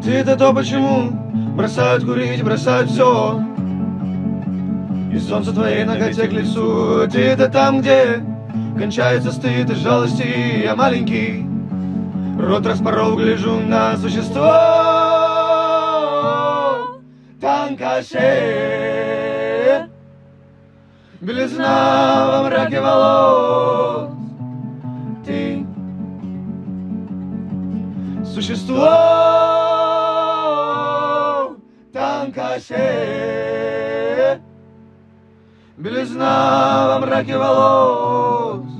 Ты-то то почему бросают курить, бросают все. И солнце твоей ноготе к лицу. Ты-то там, где кончается стыд и жалости. Я маленький, рот распорол, гляжу на существо. Танка шея, белизна во мраке волос. Ты существо, танка шея, белизна во мраке волос.